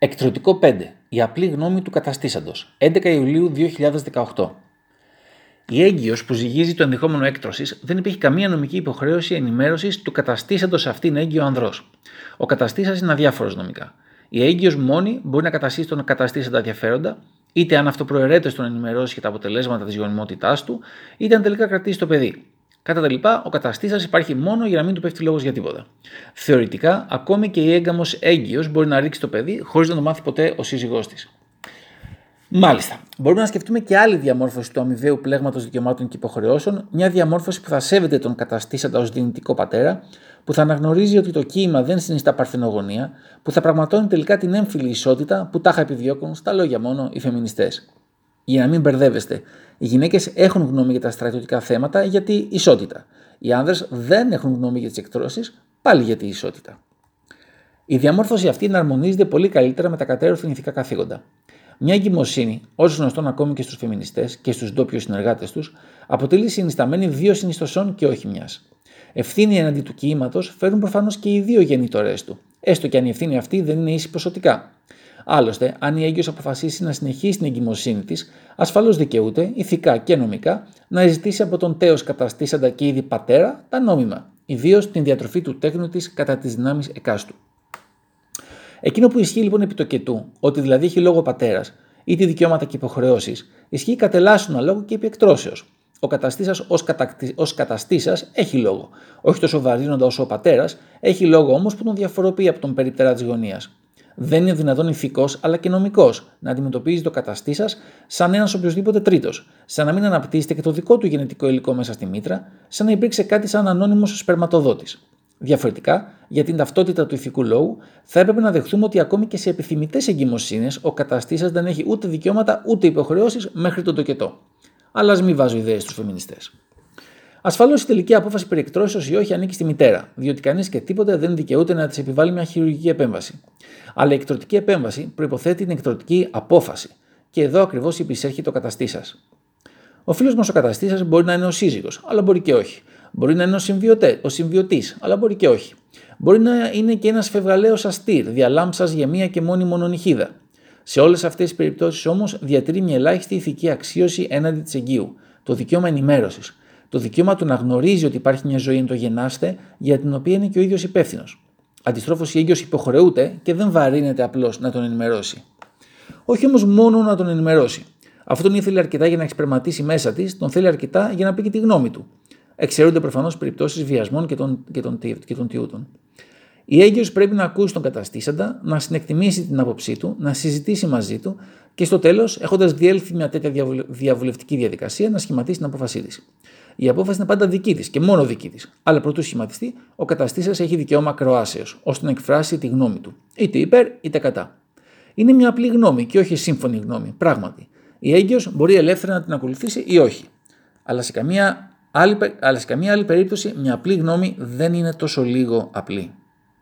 Εκτρωτικό 5. Η απλή γνώμη του καταστήσαντος. 11 Ιουλίου 2018. Η έγκυος που ζυγίζει το ενδεχόμενο έκτρωσης δεν υπήρχε καμία νομική υποχρέωση ενημέρωσης του καταστήσαντος αυτήν έγκυο ανδρός. Ο καταστήσας είναι αδιάφορος νομικά. Η έγκυος μόνη μπορεί να καταστήσει τον καταστήσαντα ενδιαφέροντα, είτε αν αυτό προαιρέται στο να ενημερώσει για τα αποτελέσματα της γονιμότητάς του, είτε αν τελικά κρατήσει το παιδί. Κατά τα λοιπά, ο καταστήσας υπάρχει μόνο για να μην του πέφτει λόγος για τίποτα. Θεωρητικά, ακόμη και η έγκαμος έγκυος μπορεί να ρίξει το παιδί χωρίς να το μάθει ποτέ ο σύζυγός της. Μάλιστα, μπορούμε να σκεφτούμε και άλλη διαμόρφωση του αμοιβαίου πλέγματος δικαιωμάτων και υποχρεώσεων, μια διαμόρφωση που θα σέβεται τον καταστήσαντα ως δυνητικό πατέρα, που θα αναγνωρίζει ότι το κύημα δεν συνιστά παρθενογονία, που θα πραγματώνει τελικά την έμφυλη ισότητα που τάχα επιδιώκουν στα λόγια μόνο οι φεμινιστές. Για να μην μπερδεύεστε, οι γυναίκες έχουν γνώμη για τα στρατιωτικά θέματα γιατί ισότητα. Οι άνδρες δεν έχουν γνώμη για τις εκτρώσεις, πάλι γιατί ισότητα. Η διαμόρφωση αυτή εναρμονίζεται πολύ καλύτερα με τα κατέρωθεν ηθικά καθήκοντα. Μια εγκυμοσύνη, όσο γνωστόν ακόμη και στους φεμινιστές και στους ντόπιους συνεργάτες τους, αποτελεί συνισταμένη δύο συνιστοσών και όχι μιας. Ευθύνη εναντί του κύματος φέρουν προφανώς και οι δύο γεννητορές του, έστω και αν η ευθύνη αυτή δεν είναι ίση ποσοτικά. Άλλωστε, αν η έγκυος αποφασίσει να συνεχίσει την εγκυμοσύνη της, ασφαλώς δικαιούται, ηθικά και νομικά, να ζητήσει από τον τέος καταστήσαντα και ήδη πατέρα τα νόμιμα, ιδίως την διατροφή του τέκνου της κατά τις δυνάμεις εκάστου. Εκείνο που ισχύει λοιπόν επί το κετού, ότι δηλαδή έχει λόγο πατέρας, είτε δικαιώματα και υποχρεώσεις, ισχύει κατ' ελάσσονα λόγο και επί εκτρώσεως. Ο καταστήσας ως καταστήσας έχει λόγο, όχι τόσο βαρύνοντα όσο ο πατέρας, έχει λόγο όμως που τον διαφοροποιεί από τον περιπτερά της γωνίας. Δεν είναι δυνατόν ηθικός αλλά και νομικός να αντιμετωπίζει το καταστήσας σαν ένας οποιοδήποτε τρίτος, σαν να μην αναπτύσσεται και το δικό του γενετικό υλικό μέσα στη μήτρα, σαν να υπήρξε κάτι σαν ανώνυμος σπερματοδότης. Διαφορετικά, για την ταυτότητα του ηθικού λόγου, θα έπρεπε να δεχθούμε ότι ακόμη και σε επιθυμητές εγκυμοσύνες ο καταστήσας δεν έχει ούτε δικαιώματα ούτε υποχρεώσεις μέχρι τον τοκετό. Αλλά ας μην βάζω ιδέες στους φεμινιστές. Ασφαλώς η τελική απόφαση περί εκτρώσεως ή όχι ανήκει στη μητέρα, διότι κανείς και τίποτε δεν δικαιούται να της επιβάλλει μια χειρουργική επέμβαση. Αλλά η εκτρωτική επέμβαση προϋποθέτει την εκτρωτική απόφαση, και εδώ ακριβώς υπησέρχεται ο καταστήσας. Ο φίλος μας ο καταστήσας μπορεί να είναι ο σύζυγος, αλλά μπορεί και όχι. Μπορεί να είναι ο συμβιωτής, αλλά μπορεί και όχι. Μπορεί να είναι και ένας φευγαλαίος αστήρ, διαλάμψας για μία και μόνη μονονυχίδα. Σε όλες αυτές τις περιπτώσεις όμως διατηρεί μια ελάχιστη ηθική αξίωση έναντι της εγκύου, το δικαίωμα ενημέρωσης, το δικαίωμα του να γνωρίζει ότι υπάρχει μια ζωή εν το γεννάστε για την οποία είναι και ο ίδιος υπεύθυνος. Αντιστρόφως, η έγκυος υποχρεούται και δεν βαρύνεται απλώς να τον ενημερώσει. Όχι όμως μόνο να τον ενημερώσει. Αυτό τον ήθελε αρκετά για να εξπερματίσει μέσα της, τον θέλει αρκετά για να πει και τη γνώμη του. Εξαιρούνται προφανώς περιπτώσεις βιασμών και των τιούτων. Η έγκυος πρέπει να ακούσει τον καταστήσαντα, να συνεκτιμήσει την άποψή του, να συζητήσει μαζί του και στο τέλος, έχοντας διέλθει μια τέτοια διαβουλευτική διαδικασία, να σχηματίσει την απόφασή της. Η απόφαση είναι πάντα δική της και μόνο δική της. Αλλά προτού σχηματιστεί, ο καταστήσας έχει δικαίωμα ακροάσεως, ώστε να εκφράσει τη γνώμη του, είτε υπέρ είτε κατά. Είναι μια απλή γνώμη και όχι σύμφωνη γνώμη, πράγματι. Η έγκυος μπορεί ελεύθερα να την ακολουθήσει ή όχι. Αλλά σε καμία άλλη περίπτωση, μια απλή γνώμη δεν είναι τόσο λίγο απλή.